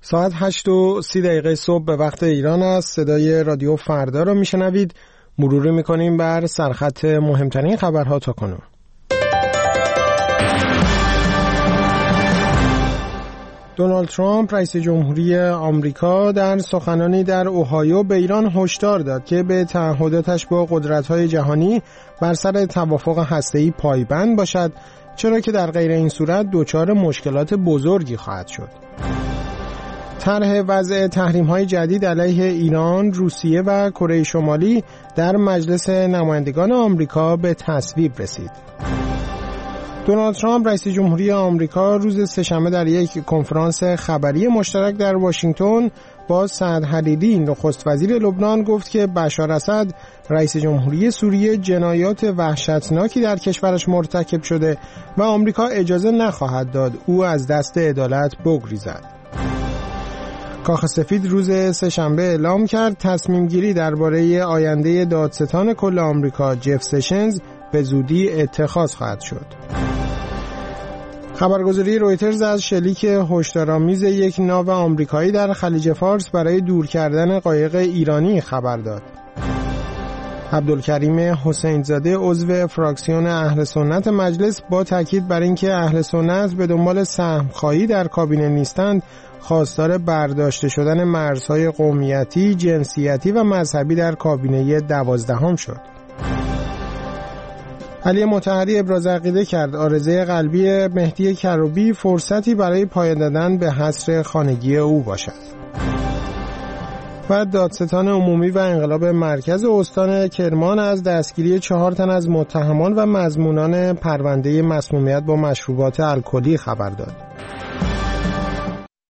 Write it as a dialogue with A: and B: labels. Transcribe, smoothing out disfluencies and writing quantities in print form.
A: ساعت 8:30 صبح به وقت ایران است. صدای رادیو فردا رو میشنوید. مروری میکنیم بر سرخط مهمترین خبرها تا کنون. دونالد ترامپ رئیس جمهوری آمریکا در سخنانی در اوهایو به ایران هشدار داد که به تعهداتش با قدرت‌های جهانی بر سر توافق هسته‌ای پایبند باشد، چرا که در غیر این صورت دچار مشکلات بزرگی خواهد شد. طرح وضع تحریم‌های جدید علیه ایران، روسیه و کره شمالی در مجلس نمایندگان آمریکا به تصویب رسید. دونالد ترامپ رئیس جمهوری آمریکا روز سه‌شنبه در یک کنفرانس خبری مشترک در واشنگتن با سعد حریری نخست وزیر لبنان گفت که بشار اسد رئیس جمهوری سوریه جنایات وحشتناکی در کشورش مرتکب شده و آمریکا اجازه نخواهد داد او از دست عدالت بگریزد. کاخ سفید روز سه‌شنبه اعلام کرد تصمیم گیری درباره آینده دادستان کل آمریکا جف سشنز به زودی اتخاذ خواهد شد. خبرگزاری رویترز از شلیک هشدارآمیز یک ناو آمریکایی در خلیج فارس برای دور کردن قایق ایرانی خبر داد. عبدالکریم حسین زاده عضو فراکسیون اهل سنت مجلس با تاکید بر اینکه اهل سنت به دنبال سهم‌خواهی در کابینه نیستند، خواستار برداشته شدن مرزهای قومیتی، جنسیتی و مذهبی در کابینه 12 شد. علی مطهری ابراز عقیده کرد عارضه قلبی مهدی کروبی فرصتی برای پایان دادن به حصر خانگی او باشد. و دادستان عمومی و انقلاب مرکز استان کرمان از دستگیری 4 تن از متهمان و مضمونان پرونده مسمومیت با مشروبات الکلی خبر داد.